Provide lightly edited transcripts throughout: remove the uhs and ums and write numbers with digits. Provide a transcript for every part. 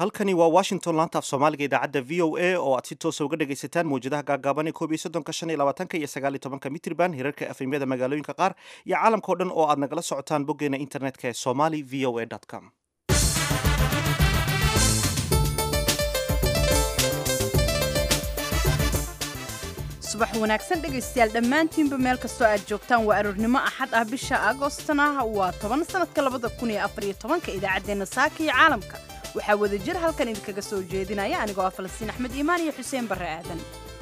halkani waa Washington laanta af Soomaaliga idaacadda VOA oo aad si toos ah uga dhagaysataan mowjadaha gaagaaban ee 13 iyo 19 mitirban hirarka afeemyada magaalooyinka qaar iyo caalamka oo dhan oo aad nagala socotaan boggeena internetka ee somali.voa.com. subax wanaagsan dhegaystayaal dhammaantiinba meel kastoo aad joogtaan waa aroornimo axad ah bisha agoostana waa 10 sanadka 2014 idaacaddeenna saaka iyo caalamka waxaa wada jir halkan idinkaga soo jeedinaya anigoo ah Falastiin Axmed Iimaan iyo Xuseen Barre Aadan.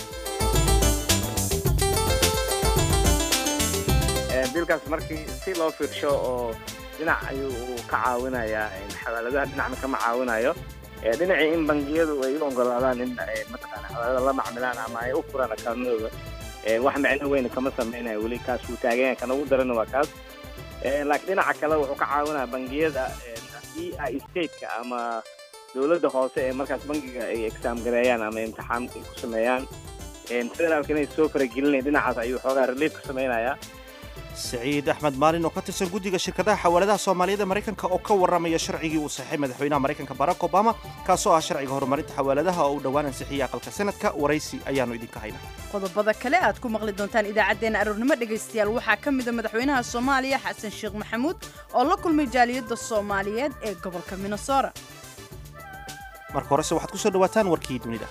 bilkaas markii si loo fiirsho oo dhinac ayuu ka caawinayaa xawaaladaha dhinacna kama caawinayo dhinacii in bangiyadu ay u ogolaadaan in mataqaana xawaalada la macmilaan ama ay u furaan akaunadooda wax macno weyn kama samaynayo weli kaas uu taagan kan ugu daran waa kaas laakiin dhinaca kale wuxuu ka caawinayaa bangiyada state-ka ama dawladda hoose ee markaas bangiga ay exam gareeyaan ama imtixaan ay ku sameeyaan federaalka inay soo faragelinayaan dhinacaas ayuu xoogaa relief ka samaynayaa. سعيد أحمد مالين oo ka tirsan guddiga shirkadaha xawaaladaha Soomaaliyeed Mareykanka oo ka waramaya sharcigii uu saxay madaxweynaha Mareykanka Barack Obama kaasoo ah sharciga horumarinta xawaaladaha oo u dhawaan ansixiyay aqalka sanadka waraysi ayaanu idinka haynaa. qodobada kale aad ku maqli doontaan idaacadeena aroornimo dhagaystayaal waxaa ka mid ah madaxweynaha Soomaaliya Xasan Sheekh Maxamuud oo la kulmay jaaliyadda Soomaaliyeed ee gobolka Minnesota. marka hore waxaad ku soo dhawaataan warkii dunida.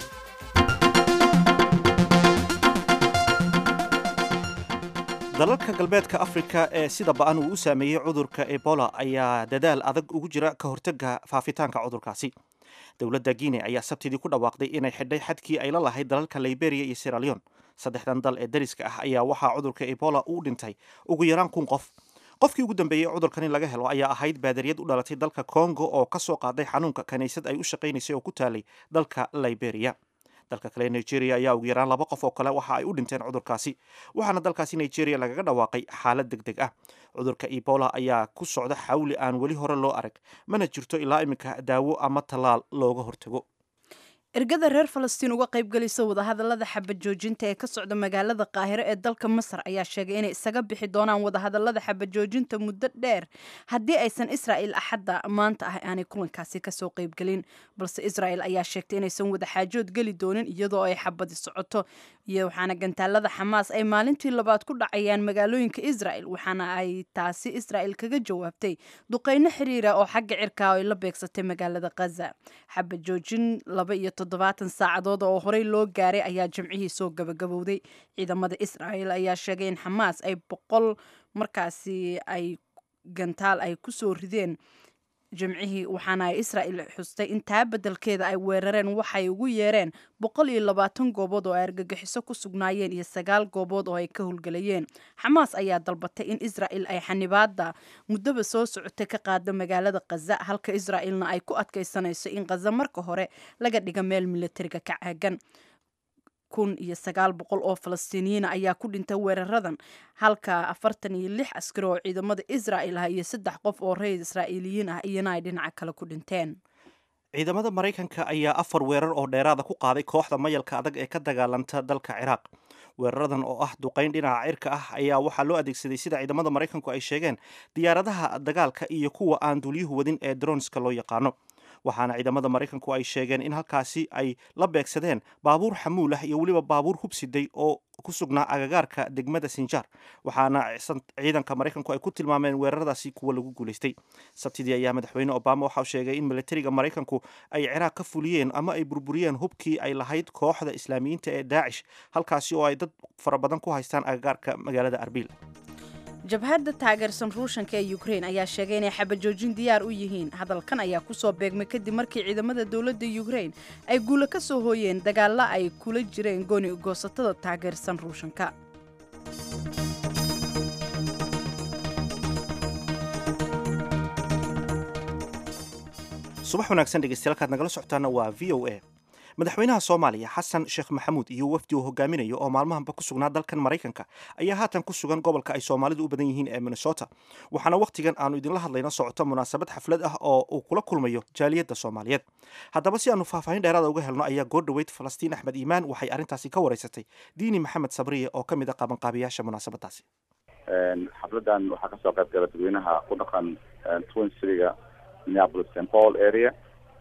dalalka galbeedka Afrika ee sida ba'an uu u saameeyay cudurka Ebola ayaa dadaal adag ugu jira ka hortagga faafitaanka cudurkaasi. Dawladda Guinea ayaa sabtidii ku dhawaaqday inay xidhay xadkii ay la lahayd dalalka Liberia iyo Sierra Leone. Saddexdan dal ee dariska ah ayaa waxaa cudurka Ebola u dhintay ugu yaraan 1,000 qof. qofkii ugu dambeeyay cudurkan in laga helo ayaa ahayd baadariyad u dhalatay dalka Congo oo ka soo qaaday xanuunka kaniisad ay u shaqaynaysay oo ku taalay dalka Liberia. dalka kale Nigeria ayaa ugu yaraan 2 qof oo kale waxa ay u dhinteen cudurkaasi waxaana dalkaasi Nigeria lagaga dhawaaqay xaalad degdeg ah. cudurka Ebola ayaa ku socda xawli aan weli hore loo arag mana jirto ilaa imika daawo ama talaal looga hortago. ergada reer Falastiin uga qayb galaysa wadahadallada xabad joojinta ee ka socda magaalada Qaahiro ee dalka Masar ayaa sheegay inay isaga bixi doonaan wadahadallada xabad joojinta muddo dheer haddii aysan Israa'iil axadda maanta ah aanay kulankaasi ka soo qayb galin balse Israa'iil ayaa sheegtay inaysan wada xaajood gali doonin iyadoo ay xabad socoto iyo waxaana gantaalada Xamaas ay maalintii labaad ku dhacayaan magaalooyinka Israa'iil waxaana ay taasi Israa'iil kaga jawaabtay duqeyno xiriira oo xagga cirka ay la beegsatay magaalada Gaza. xabad joojin 7 saacadood oo horey loo gaaray ayaa jimcihii soo gabagabowday. ciidamada Israa'iil ayaa sheegay in Xamaas ay 100 markaasi ay gantaal ay ku soo rideen jimcihii waxaana ay Israa'iil xustay in taa beddelkeeda ay weerareen waxay ugu yeereen 120 goobood oo ay argagixiso ku sugnaayeen iyo 9 goobood oo ay ka howlgalayeen. Xamaas ayaa dalbatay in Israa'iil ay xanibaadda muddaba soo socotay ka qaado magaalada Gaza halka Israa'iilna ay ku adkaysanayso in Gaza marka hore laga dhigo meel militariga ka caagan. 1900 oo Falastiiniyiin ayaa ku dhintay weeraradan halka 46 askari oo ciidamada Israa'iil ah iyo 3 qof oo reer Israa'iiliyiin ah iyana ay dhinaca kale ku dhinteen. ciidamada Mareykanka ayaa 4 weerar oo dheeraad ah ku qaaday kooxda mayalka adag ee ka dagaalanta dalka Ciraaq. weeraradan oo ah duqeyn dhinaca cirka ah ayaa waxaa loo adeegsaday sida ciidamada Mareykanku ay sheegeen diyaaradaha dagaalka iyo kuwa aan duuliyuhu wadin ee droneska loo yaqaano. waxaana ciidamada Mareykanku ay sheegeen in halkaasi ay la beegsadeen baabuur xamuul ah iyo waliba baabuur hubsiday oo ku sugnaa agagaarka degmada Sinjar waxaana ciidanka Mareykanku ay ku tilmaameen weeraradaasi kuwa lagu guuleystay. sabtidii ayaa madaxweyne Obama waxa uu sheegay in militariga Mareykanku ay Ciraaq ka fuliyeen ama ay burburiyeen hubkii ay lahayd kooxda Islaamiyiinta ee Daesh halkaasi oo ay dad fara badan ku haystaan agagaarka magaalada Arbil. jabhadda taageersan Ruushka ee Ukraine ayaa sheegay inay xabad joojin diyaar u yihiin. hadalkan ayaa ku soo beegmay kadib markii ciidamada dawladda Ukraine ay guulo ka soo hooyeen dagaalo ay kula jireen gooni goosatada taageersan Ruushka. subax wanaagsan dhegeystayaal nagala socotaana waa VOA. madaxweynaha Soomaaliya Xasan Sheekh Maxamuud iyo wafdi uu hogaaminayo oo maalmahanba ku sugnaa dalkan Mareykanka ayaa haatan ku sugan gobolka ay Soomaalidu u badan yihiin ee Minnesota waxaana waqtigan aanu idinla hadlayna socoto munaasabad xaflad ah oo uu kula kulmayo jaaliyadda Soomaaliyeed. haddaba si aanu faahfaahin dheeraad uga helno ayaa goordhaweyd Falastiin Axmed Iimaan waxay arrintaasi ka wareysatay Diini Maxamed Sabriye oo ka mid ah qabanqaabiyaasha munaasabadaasi. xafladan waxaa kasoo qayb galay dadweynaha ku dhaqan Twin City-ga Minneapolis St. Paul area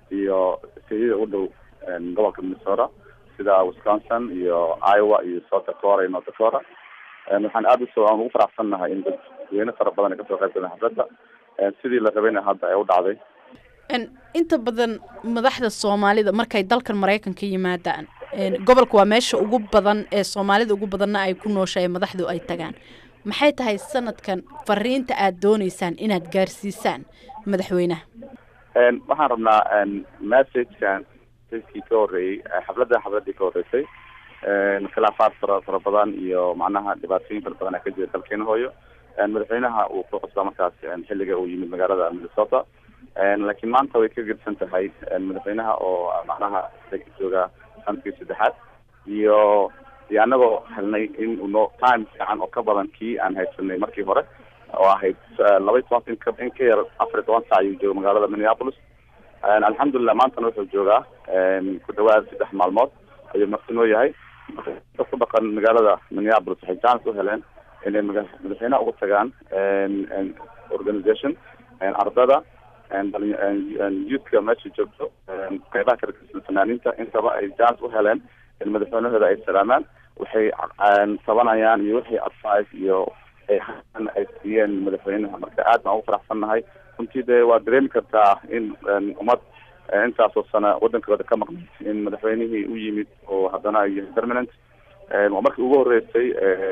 iyo siyada u dhow gobolka Minnesota sida Wisconsin iyo Iowa iyo South Dakota iyo North Dakota. waxaan aad ugu faraxsanahay in dadweyne fara badan ay kasoo qayb galeen xafladda sidii la rabayna hadda ay u dhacday. inta badan madaxda Soomaalida markay dalkan Mareykanka yimaadaan gobolka waa meesha ugu badan ee Soomaalida ugu badanna ay ku nooshahay madaxdu ay tagaan. maxay tahay sanadkan fariinta aad doonaysaan inaad gaarsiisaan madaxweynaha? waxaan rabnaa message-kan dadkii ka horreeyay xafladii ka horreysay khilaafaad fara badan iyo macnaha dhibaatooyin fara badan ka jira dalkeena hooyo. madaxweynaha uu ku cusbaa markaas xilliga uu yimid magaalada Minnesota. laakiin maanta way ka gedsan tahay madaxweynaha oo macnaha jooga sanadkii saddexaad iyo anagoo helnay in uu time fiican oo ka badan kii aan haysanay markii hore oo ahayd 12 in ka yar 14 saac ayuu jooga magaalada Minneapolis. alxamdulillah maantana wuxuu joogaa ku dhawaad 3 maalmood ayuu martinoo yahay. ku dhaqan magaalada Minneapolis waxay chance u heleen inay madaxweynaha ugu tagaan organization ardada youthka meesha joogto qaybaha kala gedisan fanaaniinta intaba ay chance u heleen in madaxweynahooda ay salaamaan waxay tabanayaan iyo wixii advice iyo ay siiyeen madaxweynaha. marka aad baan ugu faraxsannahay runtii dee waa dareemi kartaa in ummad intaasoo sana wadankooda ka maqnay in madaxweynihii u yimid oo haddana ay yahay permanent. waa markii ugu horreysay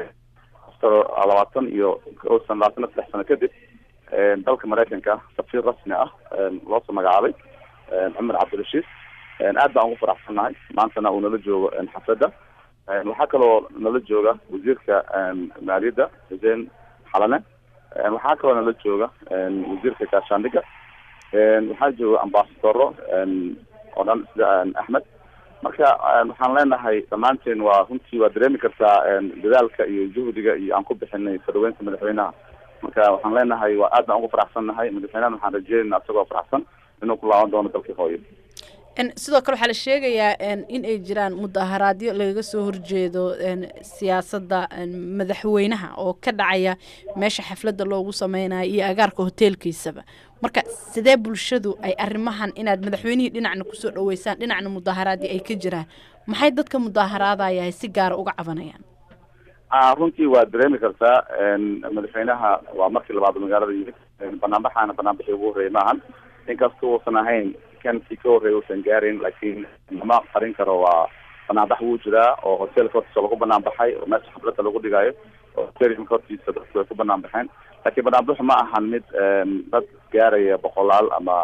23 sano kadib dalka Mareykanka safiir rasmi ah loo soo magacaabay Cumar Cabdirashiid. aad baan ugu faraxsannahay maantana uu nala joogo xafladda. waxaa kaloo nala jooga wasiirka maaliyadda Xuseen Xalane. waxaa kaloo nala jooga wasiirka gaashaandhigga. waxaa jooga ambassadoro oo dhan sida Axmed. marka waxaan leenahay dhammaanteen waa runtii waa dareemi kartaa dadaalka iyo juhdiga iyo aan ku bixinay sadaweynta madaxweynaha. marka waxaan leenahay waa aad baan ugu faraxsannahay madaxweynaha. waxaan rajeynaynaa isagoo faraxsan inuu ku laaban doono dalkii hooyo. sidoo kale waxaa la sheegayaa in ay jiraan mudaharaadyo lagaga soo horjeedo siyaasadda madaxweynaha oo ka dhacaya meesha xafladda loogu sameynayo iyo agaarka hoteelkiisaba. marka sidee bulshadu ay arrimahan inaad madaxweynihii dhinacna kusoo dhaweysaan dhinacna mudaharaadyo ay ka jiraan maxay dadka mudaharaadaya si gaar uga cabanayaan? runtii waa dareemi kartaa madaxweynaha waa markii labaad magaalada yimid. banaanbaxii ugu horreeyay maahan inkastoo uusan ahayn kii ka horreeyay uusan gaarin laakiin lama qarin karo. waa banaanbax wuu jiraa oo hoteelka hortiisa lagu banaanbaxay oo meesha xafladda lagu dhigayo oo hoteelka hortiisa dadku way ku banaanbaxeen. laakiin banaanbaxu ma ahan mid dad gaaraya 100 ama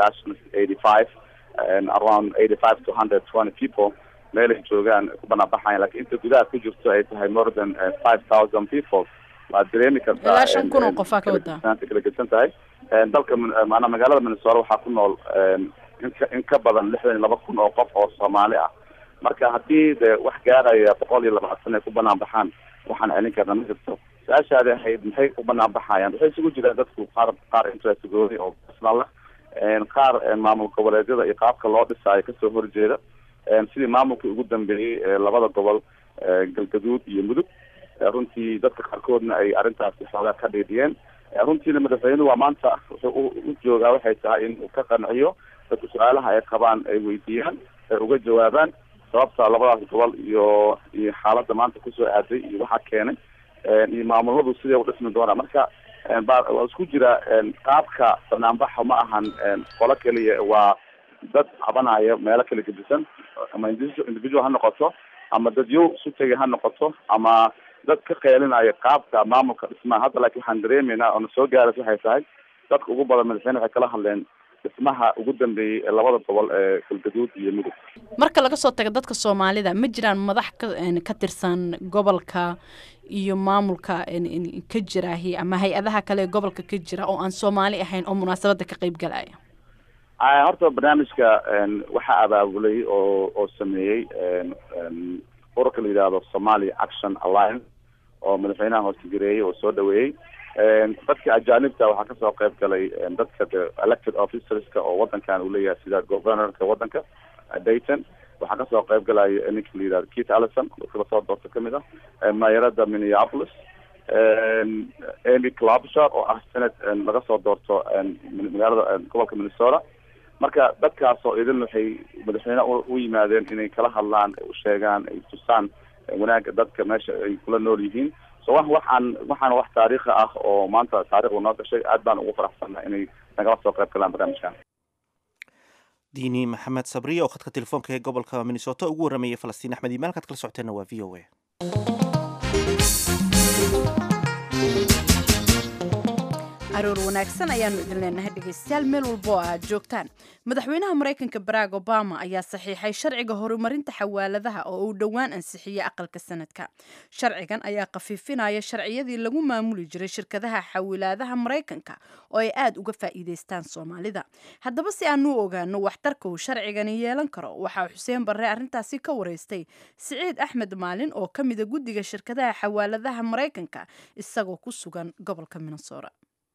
85 around 85 to 120 people meelay joogaan ku banaanbaxayan. laakiin inta gudaha ku jirto ay tahay more than 5,000 people. waa dareemi kartaa ilaa 5,000 qof ka wada kala gedsan tahay. dalka maana magaalada Minnesota waxaa ku nool in ka badan 62,000 oo qof oo Soomaali ah. marka haddii de wax gaaraya 120 ay ku banaanbaxaan waxaan celin karnaa ma jirto. su-aashaadi ahayd maxay ku banaanbaxayaan waxay isugu jiraan dadku qaar interestgoodi oo personal ah qaar maamul goboleedyada iyo qaabka loo dhisaayo kasoo horjeeda sidii maamulkii ugu dambeeyey labada gobol Galgaduud iyo Mudug. runtii dadka qaarkoodna ay arrintaasi xoogaa ka dhiidhiyeen. runtiina madaxweynuhu waa maanta wuxuu u joogaa waxay tahay in uu ka qanciyo dadku su-aalaha ay qabaan ay weydiiyaan ay uga jawaabaan sababta labadaas gobol iyo xaaladda maanta kusoo aaday iyo waxaa keenay iyo maamuladu sidee u dhismi doonaa. marka waa isku jira qaabka banaanbaxa ma ahan qolo keliya waa dad cabanaya meelo kala gedisan ama individual ha noqoto ama dad yow isu tegay ha noqoto ama dad ka qeelinaya qaabka maamulka dhismaha. hadda laakiin waxaan dareemaynaa oo na soo gaaraysa waxay tahay dadka ugu badan madaxweyne waxay kala hadleen dhismaha ugu dambeeyey ee labada gobol ee Galgaduud iyo Mudug. marka laga soo tago dadka Soomaalida ma jiraan madax ka tirsan gobolka iyo maamulka ka jira ama hay-adaha kale ee gobolka ka jira oo aan Soomaali ahayn oo munaasabada ka qayb galaya? horta barnaamijka waxaa abaabulay oo sameeyey ururka la yidhaahdo Somali Action Alliance oo madaxweynaha hoosgareeyay oo soo dhaweeyey. dadka ajaanibta waxaa kasoo qayb galay dadka elected officerska oo wadankan uu leeyahay sida governorka wadanka Dayton. waxaa kasoo qayb galaya ninka la yidhahdo Keith Ellison oo soo doorta kamid ah maayarada Minneapolis. Amy Klobuchar oo ah senate laga soo doorto magaalada gobolka Minnesota. marka dadkaasoo idin waxay madaxweyne u yimaadeen inay kala hadlaan, u sheegaan, ay tusaan wanaagga dadka meesha ay kula nool yihiin. so waxaan wax taariikhi ah oo maanta taariikhdu noo gashay. aad baan ugu faraxsannahay inay nagala soo qayb galaan barnaamijkan. diini maxamed sabriye oo khadka telefoonka ee gobolka minnesota ugu warramayay falastiin axmed iimaan. halkaad kala socoteenna waa v o a. aroor wanaagsan ayaanu idin leenahay dhegaystayaal meel walba oo aad joogtaan. madaxweynaha maraykanka barack obama ayaa saxiixay sharciga horumarinta xawaaladaha oo uu dhowaan ansixiyey aqalka sanadka. sharcigan ayaa khafiifinaya sharciyadii lagu maamuli jiray shirkadaha xawilaadaha maraykanka oo ay aad uga faa'iidaystaan soomaalida. haddaba si aanu u ogaano waxtarka uu sharcigani yeelan karo, waxaa xuseen barre arrintaasi ka wareystay siciid axmed maalin oo ka mida guddiga shirkadaha xawaaladaha maraykanka isagoo ku sugan gobolka minnesota.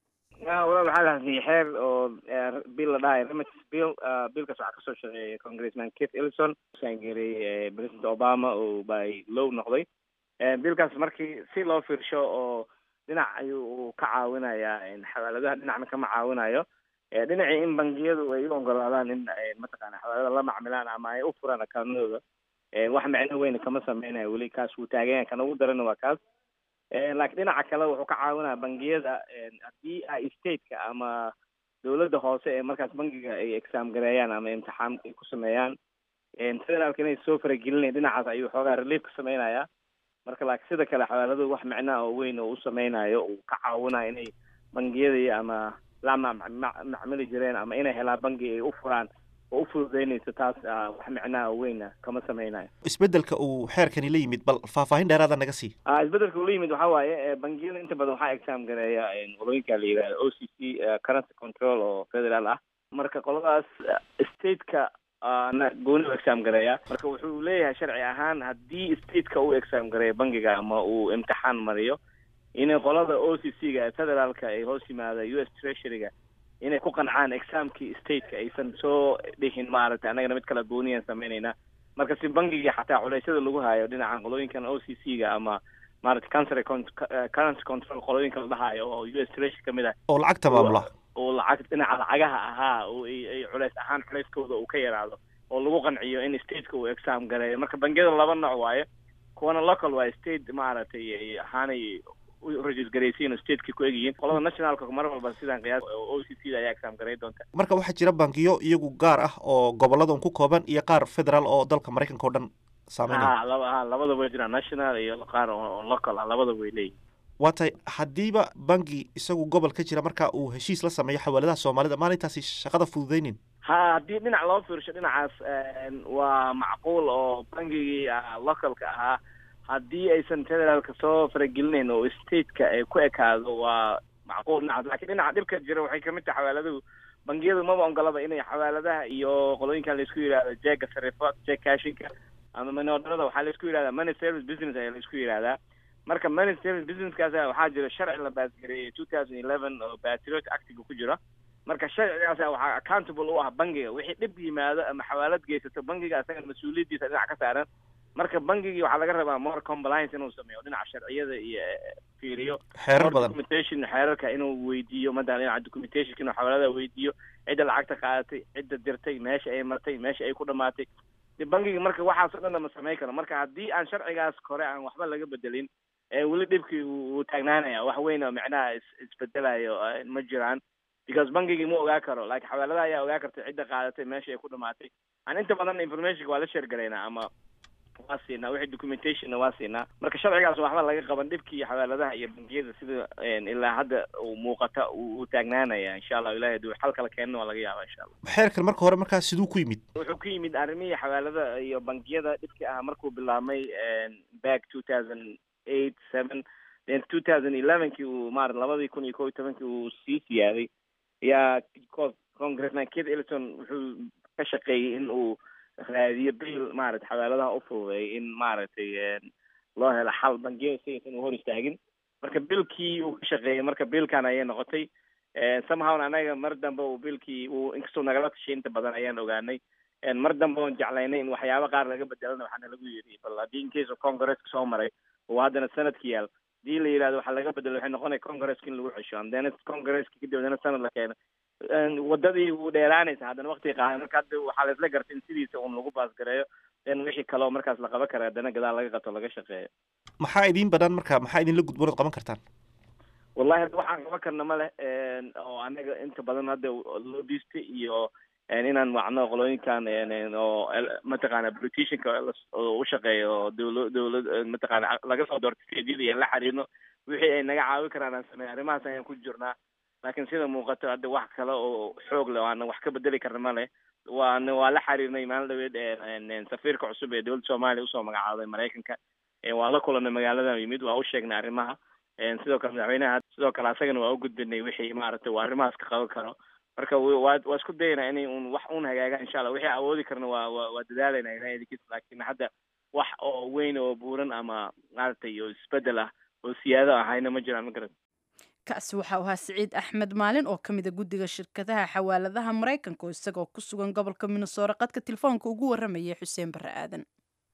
walaal waxaa la hadliyay xeer oo bill la dhahay remittance bill. billkaas waxaa kasoo shaqeeyay congressman Keith Ellison, sangeeray president Obama oo by law noqday. billkaas markii si loo fiirsho oo dhinac ayuu ka caawinayaa xawaaladaha, dhinacna kama caawinayo. dhinacii in bangiyadu ay u ogolaadaan in mataqaana xawaalada la macmilaan ama ay u furaan akaunadooda, wax macno weyn kama sameynayo weli. kaas wuu taagan yahay, kan ugu darana waa kaas. laakiin dhinaca kale wuxuu ka caawinaya bangiyada haddii ay stateka ama dawladda hoose ee markaas bangiga ay exam gareeyaan ama imtixaan ay ku sameeyaan, federaalka inay soo faragelinayan dhinacaas ayuu xoogaa relief ka sameynaya. marka laakiin sida kale xawaaladu wax macnaha oo weyn oo u sameynayo uu ka caawinayo inay bangiyadii ama la macmili jireen ama inay helaan bangi ay u furaan oo u fududeynayso. taas wax macnaha oo weyna kama sameynayo. isbedelka uu xeerkani la yimid bal faahfaahin dheeraada naga sii. isbedelka uu la yimid waxaa waaye bangiyada inta badan waxaa exam gareeya qolooyinka la yidhahdo OCC currency control oo federaal ah. marka qoladaas stateka gooni u exam gareeya. marka wuxuu leeyahay sharci ahaan haddii stateka uu exam gareeyo bangiga ama uu imtixaan mariyo, inay qolada OCC-ga ee federaalka ay hoos yimaada US Treasury-ga inay ku qancaan examkii stateka, aysan soo dhihin maaragtay annagana mid kala gooniyaan sameynayna. marka si bangigii xataa culeysyada lagu hayo dhinacan qolooyinkan OCC-ga ama maaragtay currency control qolooyinka la dhahayo oo US Treasury kamid ah oo lacagta maamula, oo lacag dhinaca lacagaha ahaa oo ay culeys ahaan culeyskooda uu ka yaraado oo lagu qanciyo in stateka uu exam gareeyo. marka bangiyada laba nooc waaye, kuwana local waaye, state maaragtay ahaanay rajis garaysiin stateki ku egyihiin. qolada nationalka mar walba sidaan qiyaas OCC ayaa exam garay doonta. marka waxaa jira bangiyo iyagu gaar ah oo gobolada ku kooban iyo qaar federaal oo dalka maraykanka oo dhan saameynaya. labada way jiraan, national iyo qaar oo local ah, labada way leeyihin. waa tahay haddiiba bangi isagu gobol ka jira marka uu heshiis la sameeyo xawaaladaha soomaalida, maalintaasi shaqada fududeynin. haddii dhinac loo fiirsho dhinacaas waa macquul oo bangigii localka ahaa haddii aysan federaalka soo faragelinayn oo stateka ay ku ekaado waa macquul dhinacaas. lakiin dhinaca dhibka jira waxay kamid tahay xawaaladu, bangiyadu maba ogolaba inay xawaaladaha iyo qolooyinkan laisku yidhahdo jeega sarifa, jeeg cashinka ama manoodarada waxaa laisku yidhahdaa money service business ayaa laisku yidhahdaa. marka money service businesskaas waxaa jira sharci la baasgareeyay 2011 oo Patriot Act-ga ku jira. marka sharcigaas waxaa accountable u ah bangiga, wixii dhib yimaado ama xawaalad geysato bangiga asaga mas-uuliyadiisa dhinac ka saaran. marka bangigii waxaa laga rabaa more compliance inuu sameeyo dhinaca sharciyada iyo fiiriyo xeerar badan, documentation xeerarka inuu weydiiyo, madalan dhinaca documentation inuu xawaalada weydiiyo cidda lacagta qaadatay, cidda dirtay, meesha ay martay, meesha ay ku dhamaatay. bangigii marka waxaas oo dhan ma sameyn karo. marka haddii aan sharcigaas kore aan waxba laga bedelin, weli dhibkii uu taagnaanaya, wax weyn oo macnaha isbedelayo ma jiraan, because bangigii ma ogaa karo. laakiin xawaaladaha ayaa ogaa karta cidda qaadatay, meesha ay ku dhamaatay. aan inta badan informationka waa la share garaynaa ama waa siinaa, wixii documentationna waa siinaa. marka sharcigaas waxba laga qaban dhibkii xawaaladaha iyo bangiyada sida ilaa hadda uu muuqata uu taagnaanaya. insha allah ilahay haduu xal kala keenna waa laga yaabaa insha allah. xeerkan marka hore markaa siduu ku yimid? wuxuu ku yimid arrimihii xawaalada iyo bangiyada dhibkii ahaa markuu bilaabmay back 2008-7 then 2011kii uu maarad 2011kii uu sii siyaaday ayaa congressman Keith Ellison wuxuu ka shaqeeyey in uu raadiyo bill maaragtay xawaaladaha u fududeeyay in maaragtay loo helo xal bangiyada saysan uu hor istaagin. marka billkii uu ka shaqeeyey, marka billkan ayay noqotay somehow anaga mar dambe uu billkii uu inkastoo nagala tashay inta badan ayaan ogaanay. mar dambe oon jeclaynay in waxyaaba qaar laga bedelana waxaana lagu yidhi bal haddii in case of congresska soo maray oo haddana sanadki yaal hadii la yidhahdo waxaa laga bedelo waxay noqonaya congresska in lagu cesho, andena congresska kadib haddana sanad la keeno wadadii uu dheeraanaysa haddana waqti qaadan marka hadda waxaa la isla gartay in sidiisa uun lagu baasgareeyo in wixii kale oo markaas la qaban kara haddana gadaal laga qato laga shaqeeyo. maxaa idin banaan marka maxaa idinla gudboonad qaban kartaan? wallahi hadda waxaan qaban karna ma leh oo anaga inta badan hadda loo dhiistay iyo inaan wacno qolooyinkan oo mataqaana politicianka u shaqeeyo dowlad mataqaana laga soo doortay sideedii in la xiriirno wixii ay naga caawin karaan aan sameeyo arrimahaas ayaan ku jirnaa. laakiin sida muuqato hadda wax kale oo xoog leh aan wax ka bedeli karna ma leh. waa la xiriirnay maalin dhaweed safiirka cusub ee dowladda Soomaaliya usoo magacaabay Mareykanka. waa la kulanay magaalada yimid waa u sheegnay arrimaha. sidoo kale madaxweynaha sidoo kale asagana waa u gudbinay wixii maaragtay waa arrimahaas ka qaban karo. marka waa isku daynaa inay wax hagaagaan insha Allah. wixii awoodi karna waa dadaalayna inay idinkiis, laakiin hadda wax oo weyn oo buuran ama maaragtay iyo isbedel ah oo siyaado ahayna ma jiraan, ma garan. kaasi waxa uu ahaa Siciid Axmed Maalin oo kamid ah guddiga shirkadaha xawaaladaha Mareykanka oo isagoo ku sugan gobolka Minnesota qadka telefoonka ugu waramayay Xuseen Barre Aadan.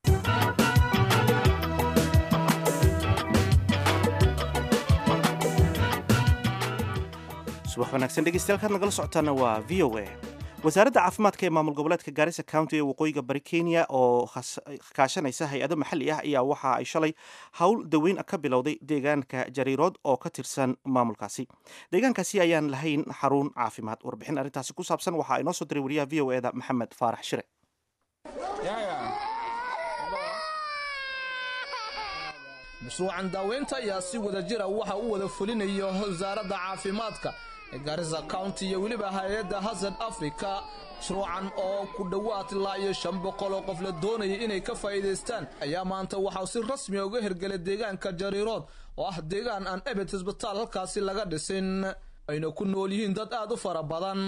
subax wanaagsan dhegeystayaal kaad nagala socotaana waa VOA. wasaaradda caafimaadka ee maamul goboleedka Garissa County ee waqooyiga bari Kenya oo kaashanaysa hay-ado maxalli ah ayaa waxa ay shalay hawl daweyn ka bilowday deegaanka Jariirood oo ka tirsan maamulkaasi. deegaankaasi ayaan lahayn xarun caafimaad. warbixin arrintaasi ku saabsan waxa ay noo soo diray wariyaha VOA-da Maxamed Faarax Shire. mashruucan daaweynta ayaa si wada jira waxa uu wada fulinayo wasaaradda caafimaadka ee Garissa County iyo weliba hay'adda Hazard Africa. mashruucan oo ku dhowaad ilaa iyo 500 oo qof la doonayay inay ka faa'iideystaan ayaa maanta waxa uu si rasmi ah uga hirgelay deegaanka Jariirood oo ah deegaan aan ebed isbitaal halkaasi laga dhisin ayna ku nool yihiin dad aad u fara badan.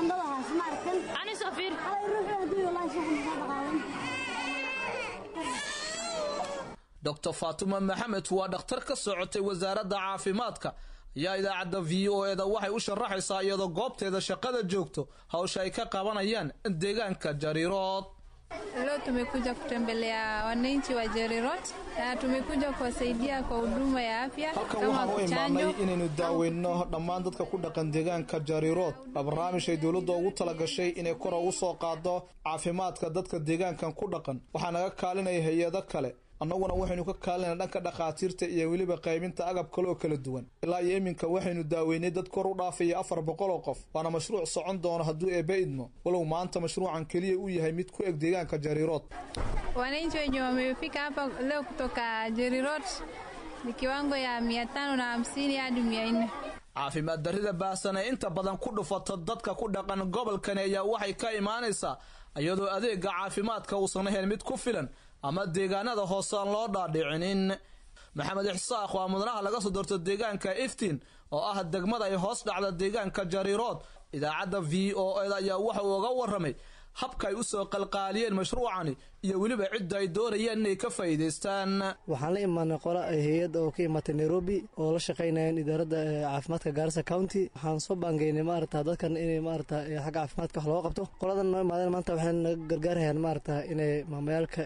Dr. Fatuma Mohamed waa dhakhtar ka socotay wasaaradda caafimaadka ayaa idaacadda VOA-da waxay u sharaxaysaa iyadoo goobteeda shaqada joogto hawsha ay ka qabanayaan deegaanka Jariirood. Leo tumekuja kutembelea wananchi wa Jariirood na tumekuja kuwasaidia kwa huduma ya afya kama kuchanjo. Inaynu daaweyno dhammaan dadka ku dhaqan deegaanka Jariirood. barnaamij ay dawladda ugu talagashay inay kor ugu soo qaado caafimaadka dadka deegaankan ku dhaqan. waxaa naga kaalinaya hay'ado kale. annaguna waxaynu ka kaalinaa dhanka dhaqaatiirta iyo weliba qaybinta agab kale oo kala duwan. ilaa iyo iminka waxaynu daaweynay dad kor u dhaafaya 400 oo qof. waana mashruuc socon doona hadduu eebbe idmo. walow maanta mashruucan keliya uu yahay mid ku eg deegaanka Jariirood. Wananchi wenye wamefika hapa leo kutoka Jariirood ni kiwango ya 550 hadi 400. caafimaad darrida baahsan ee inta badan ku dhufata dadka ku dhaqan gobolkan ayaa waxay ka imaanaysaa iyadoo adeega caafimaadka uusan ahayn mid ku filan ama deegaanada hoose aan loo dhaadhicinin. maxamed Ixsaaq waa mudanaha laga soo doorto deegaanka Iftiin oo ah degmada ay hoos dhacda deegaanka Jariirood. idaacadda VOA-da ayaa waxa uu uga warramay habka ay u soo qalqaaliyeen mashruucani iyo weliba cidda ay doonayaan inay ka faa'iideystaan. waxaan la imaanay qola hay'ad oo ka imaatay Nairobi oo la shaqeynayaan idaaradda caafimaadka Garissa County. waxaan soo bangeynay dadkan inay xagga caafimaadka wax looga qabto. qoladan noo imaadeen maanta waxaan gargaarayaan inay maamayaalka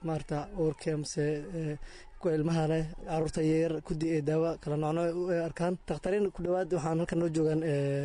urkemse ku ilmaha leh carruurta yar kudi ee daawa kala noocnooc u arkaan. dakhtariin ku dhawaad waxaan halkan noo joogaan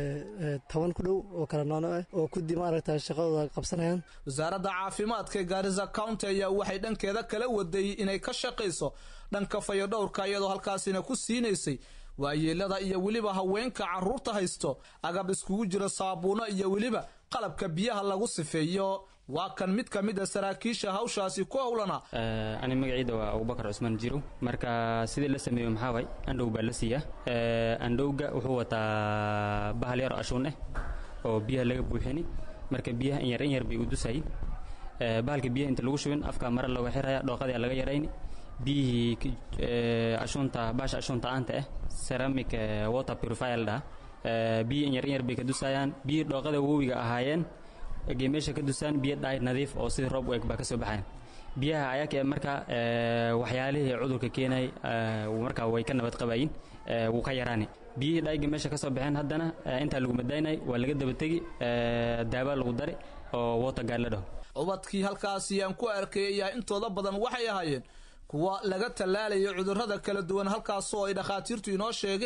10 ku dhow oo kala noocnooc oo kudi shaqadooda qabsanayaan. wasaaradda caafimaadka Garissa County ayaa waxay dhankeeda kala waday inay ka shaqeyso dhanka fayadhowrka iyadoo halkaasina ku siinaysay waayeelada iyo weliba haweenka carruurta haysto agab iskugu jira saabuuno iyo weliba qalabka biyaha lagu sifeeyo. waa kan mid ka mid ah saraakiisha hawshaasi ku howlana. ani magacayda waa Abubakar Cusman Jiro. marka sidii la sameeyo maxaa way andhow baa la siiyaa. andhowga wuxuu wataa bahal yar ashuun oo biyaha laga buuxini. marka biyaha in yar bay u dusayeen. bahalka biyaha inta lagu shubin afka mar lagu xiraya dhooqada laga yarayni. biyihii ashuunta baasha ashuunta aanta ceramic water purifier da biyo in yar bay ka dusayaan. biyo dhooqada wawiga ahaayeen geemeesha ka dusaan biyo dhaay nadiif oo sidii roob u eg baa ka soo baxayaan. biyaha ayaa marka waxyaalihii cudurka keenay marka way ka nabad qabayin wuu ka yaraani. biyihii dhaayga meesha ka soo baxeen haddana intaa lagu madaynay waa laga daba tegi daaba lagu dari oo water guard la dhaho. ubadkii halkaasi aan ku arkay ayaa intooda badan waxay ahaayeen kuwa laga talaalayo cudurrada kala duwan halkaasoo ay dhakhaatiirtu inoo sheegeen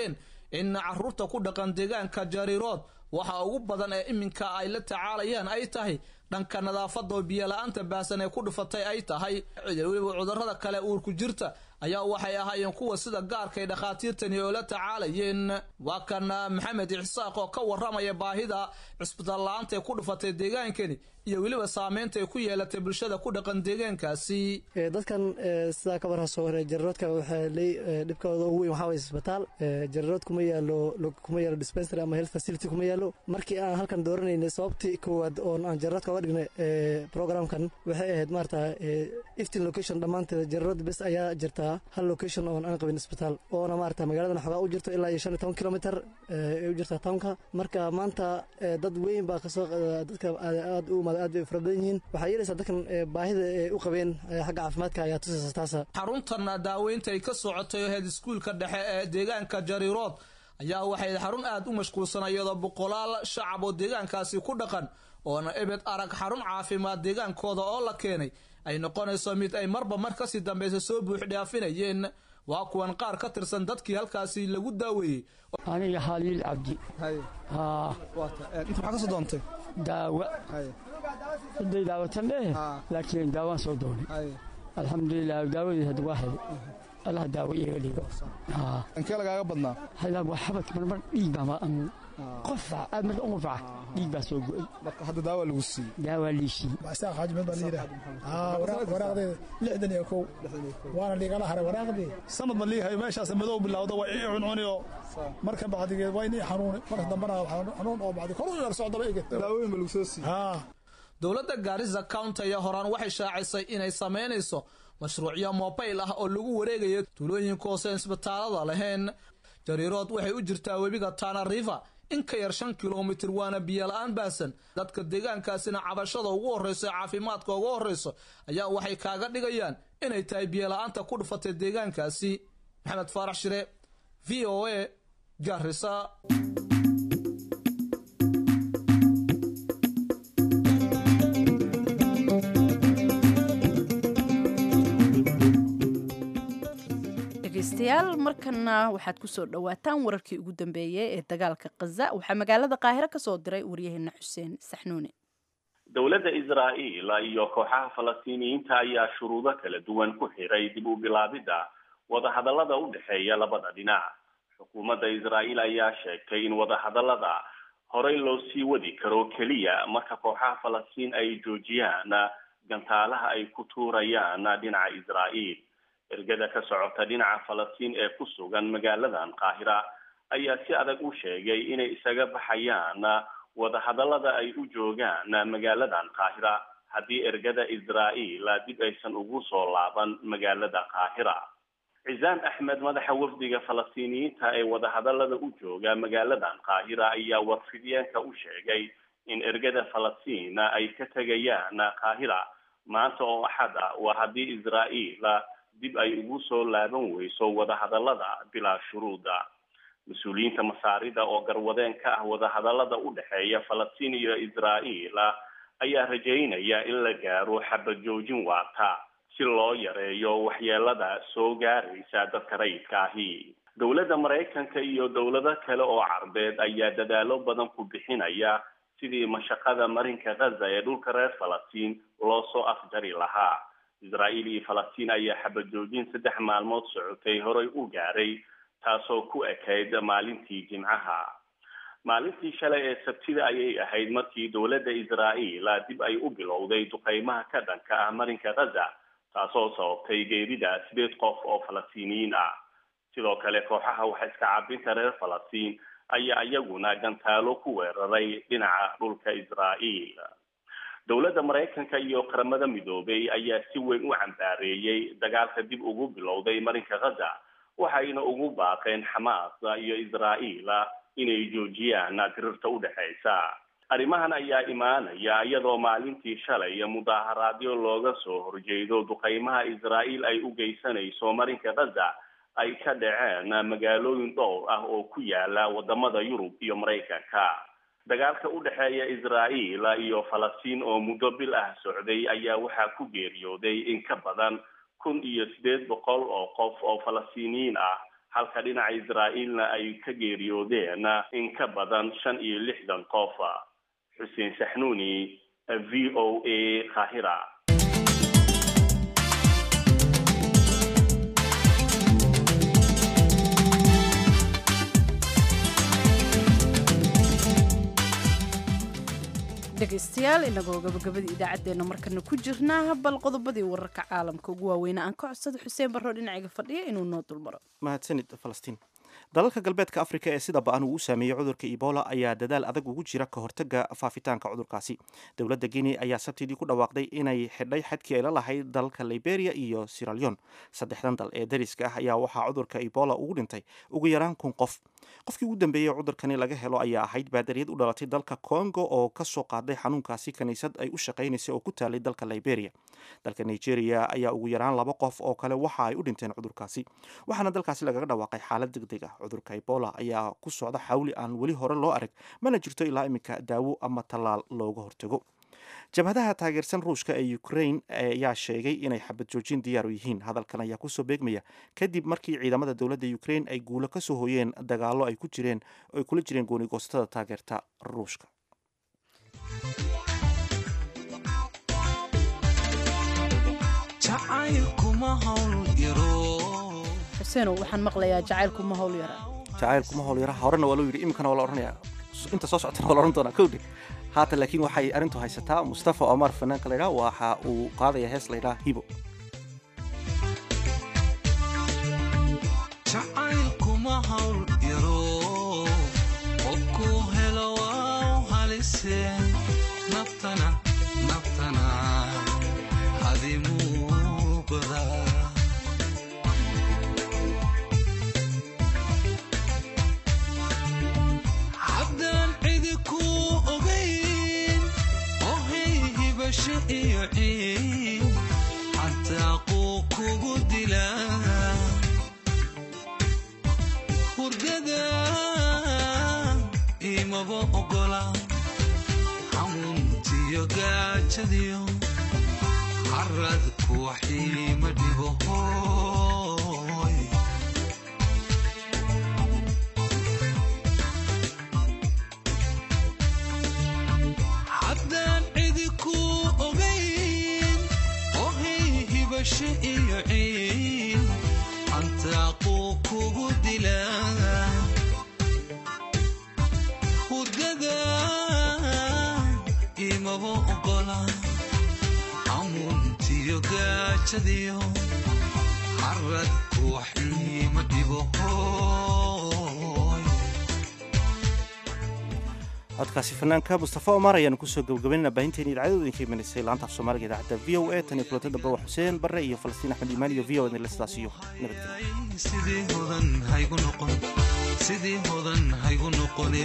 in caruurta ku dhaqan deegaanka jariirood waxa ugu badan ee iminka ay la tacaalayaan ay tahay dhanka nadaafada oo biyo la'aanta baahsan ee ku dhufatay ay tahay weliba cudurrada kale uurku jirta ayaa waxay ahaayeen kuwa sida gaarka ay dhakhaatiirtani oo la tacaalayeen. waa kan maxamed ixsaaq oo ka waramaya baahida cisbitaal la'aanta ee ku dhufatay deegaankani iyo weliba saameynta ay ku yeelatay bulshada ku dhaqan deegaankaasi. dadkan sidaa ka warha soo horay jariiroodka waxaa dhibkooda ugu weyn waxaa waye isbitaal. jariirood kuma yaalo dispensary ama health facility kuma yaalo. markii aan halkan dooranayna sababtii koowaad oon aan jariiroodka uga dhignay programkan waxay ahayd maarata iftin location dhammaanteeda jariirood bes ayaa jirtaa hal location oon aan qabin isbitaal oona maarata magaaladan xogaa u jirto ilaa iyo 15 kilomitir u jirta townka. marka maanta dad weyn baa kasoo dadka aad u bay fara badan yihiin. waxaa yeelaysaa dadkan baahida ay u qabeen xagga caafimaadka ayaa tusaysa taasa. xaruntan daaweynta ay ka socotay head iskuulka dhexe ee deegaanka jariirood ayaa waxay xarun aad u mashquulsan iyadoo boqolaal shacab oo deegaankaasi ku dhaqan oona ebed arag xarun caafimaad deegaankooda oo la keenay ay noqonayso mid ay marba mar kasii dambaysa soo buux dhaafinayeen. waa kuwan qaar ka tirsan dadkii halkaasi lagu daaweeyey. aniga Haliil Cabdi inta maxaa ka soo doontay daawa hadday daawatan laakiin daawaan soo doonay alxamdulilah daawadii hadda waa helay allah daawo iiga dhigo. inkee lagaaga badnaa hadaa waa xabad marmar dhiig baa qofa aad marka ugu faca dhiig baa soo go'ay. marka hadda daawa lagu siiyey daawa liishii baasaa xaajimad baa liiraa waraaqdeeda 61 waana liigala haray waraaqdii sanad ma liihay meeshaas madow bilowda waa ii cuncuniyo marka bacdigeed waa inii xanuun marka dambana xanuun oo bacdi kor u yar socdaba iga daawooyin lagu soo siiyey. dowladda Garissa County ayaa horaan waxay shaacisay inay sameynayso mashruucyo mobile ah oo lagu wareegayo tuulooyinka hoose isbitaalada lahayn. jariirood waxay u jirtaa webiga Tana River in ka yar 5 kilomitir waana biyo la'aan baasan. dadka deegaankaasina cabashada ugu horeysa caafimaadka ugu horeysa ayaa waxay kaaga dhigayaan inay tahay biyo la'aanta ku dhufatay deegaankaasi. maxamed faarax shire VOA Garissa. dhegeystayaal markana waxaad ku soo dhawaataan wararkii ugu dambeeyay ee dagaalka Gaza. waxaa magaalada Qaahiro ka soo diray waryaheena Xuseen Saxnuuni. dowladda Israa'iil iyo kooxaha Falastiiniyiinta ayaa shuruudo kala duwan ku xiray dib u bilaabida wadahadallada u dhexeeya labada dhinac. xukuumadda Israa'iil ayaa sheegtay in wadahadallada horey loo sii wadi karo kaliya marka kooxaha Falastiin ay joojiyaan gantaalaha ay ku tuurayaan dhinaca Israa'iil. ergada ka socota dhinaca Falastiin ee ku sugan magaaladan Qaahira ayaa si adag u sheegay inay isaga baxayaan wadahadallada ay u joogaan magaaladan Qaahira haddii ergada Israa'iil dib aysan ugu soo laaban magaalada Qaahira. Cizaam Ahmed madaxa wafdiga Falastiiniyiinta ee wadahadallada u jooga magaaladan Qaahira ayaa warfidyaanka u sheegay in ergada Falastiin ay ka tagayaan Qaahira maanta oo Axad waa haddii Israa'iil dib ay ugu soo laaban weyso wadahadallada bilaa shuruuda. mas-uuliyiinta masaarida oo garwadeen ka ah wadahadallada u dhexeeya Falastiin iyo Israa'iil ayaa rajaynaya in la gaaro xabad joojin waarta si loo yareeyo waxyeelada soo gaaraysa dadka rayidka ahi. dowladda Mareykanka iyo dowlado kale oo Carbeed ayaa dadaalo badan ku bixinaya sidii mashaqada marinka Gaza ee dhulka reer Falastiin loo soo afjari lahaa. Israa'iil iyo Falastiin ayaa xabad joojin 3 maalmood socotay horey u gaaray taasoo ku ekayd maalintii Jimcaha. maalintii shalay ee Sabtida ayay ahayd markii dowladda Israa'iil dib ay u bilowday duqeymaha ka dhanka ah marinka Gaza taasoo sababtay geerida 8 qof oo Falastiiniyiin ah. sidoo kale kooxaha waxa iska caabinta reer Falastiin ayaa iyaguna gantaalo ku weeraray dhinaca dhulka Israa'iil. dowladda Mareykanka iyo qaramada midoobay ayaa si weyn u cambaareeyay dagaalka dib ugu bilowday marinka Gaza waxayna ugu baaqeen Xamaas iyo Israa'iil inay joojiyaan dirirta u dhaxaysa. arrimahan ayaa imaanaya iyadoo maalintii shalay mudaharaadyo looga soo horjeedo duqeymaha Israa'iil ay u geysanayso marinka Gaza ay ka dhaceen magaalooyin dhowr ah oo ku yaala wadamada Yurub iyo Mareykanka. dagaalka u dhaxeeya Israa'iil iyo Falastiin oo muddo bil ah socday ayaa waxaa ku geeriyooday in ka badan 1,800 oo qof oo Falastiiniyiin ah halka dhinaca israa'iilna ay ka geeriyoodeen in ka badan 65 qof. xuseen saxnuuni, VOA Qaahira. dhegaystayaal inagoo gabagabadii idaacaddeenna markana ku jirnaa bal qodobadii wararka caalamka ugu waaweyna aan ka codsado xuseen barro dhinacayga fadhiya inuu noo dulmaro. mahadsanid falastiin. dalalka galbeedka afrika ee sida ba-an uu u saameeyey cudurka ebola ayaa dadaal adag ugu jira ka hortaga faafitaanka cudurkaasi. dowladda guinea ayaa sabtidii ku dhawaaqday inay xidhay xadkii ay la lahayd dalalka liberia iyo sierra leone. saddexdan dal ee dariska ah ayaa waxaa cudurka ebola ugu dhintay ugu yaraan 1,000 qof. qofkii ugu dambeeyey cudurkani laga helo ayaa ahayd baadariyad u dhalatay dalka congo oo kasoo qaaday xanuunkaasi kaniisad ay u shaqaynaysay oo ku taalay dalka liberia. dalka nigeria ayaa ugu yaraan 2 qof oo kale waxa ay u dhinteen cudurkaasi, waxaana dalkaasi lagaga dhawaaqay xaalad degdeg ah. cudurka ebola ayaa ku socda xawli aan weli hore loo arag, mana jirto ilaa iminka daawo ama tallaal looga hortago. jabhadaha taageersan ruushka ee ukraine ayaa sheegay inay xabad joojin diyaar u yihiin. hadalkan ayaa kusoo beegmaya kadib markii ciidamada dowladda ukraine ay guulo ka soo hooyeen dagaallo ay kula jireen goonigoostada taageerta ruushka. xuseenow waxaan maqlayaa jacaylku ma hawl yara horena waa loo yidhi iminkana waa la odhanayaa inta soo socotana waa la odhan doonaa kowdhi. haatan laakiin waxay arrintu haysataa mustafa omar fanaanka laydhaa waxa uu qaadaya hees laydhaa hibo. jacaylkuma hawl yaro oo ku helo waa halise naftana hadimuu badaa iyo ciin xataa kugu dila hurdada imaba ogola xanuuntiyo gaajadiyo harad kuwaxiima dhibo hooy haddaan cidi ku iyo ciin antaaquu kugu dila hurdada imaba ogola xanuuntiyo gaajadiyo harad kuwaxiima dhibo hooy. codkaasi fanaanka mustafa omar ayaanu kusoo gabagabaynana baahinteeni idaacadooda idinka imaneysay laanta af soomaaliga idaacadda v o a tan iyo kulanta dambe waa xuseen barre iyo falastiin axmed iimaan iyo v o a sidaas iyo sidii hodan haygu noqone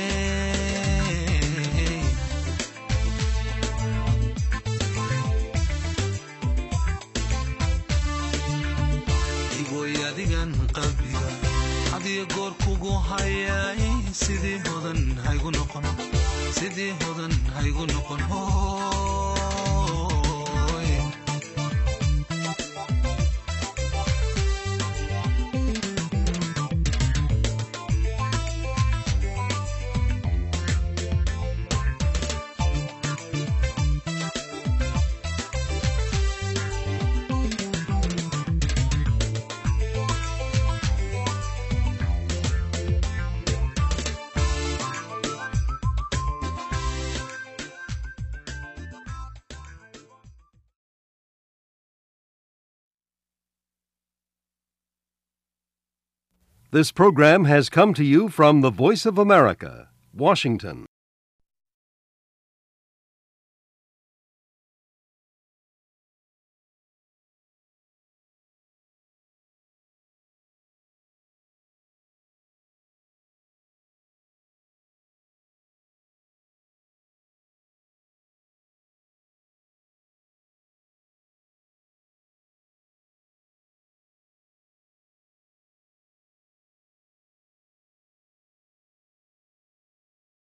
iboy adigan qalbiga hadiyo goor kugu hayay sidii hodan haygu noqon hooy. This program has come to you from the Voice of America, Washington.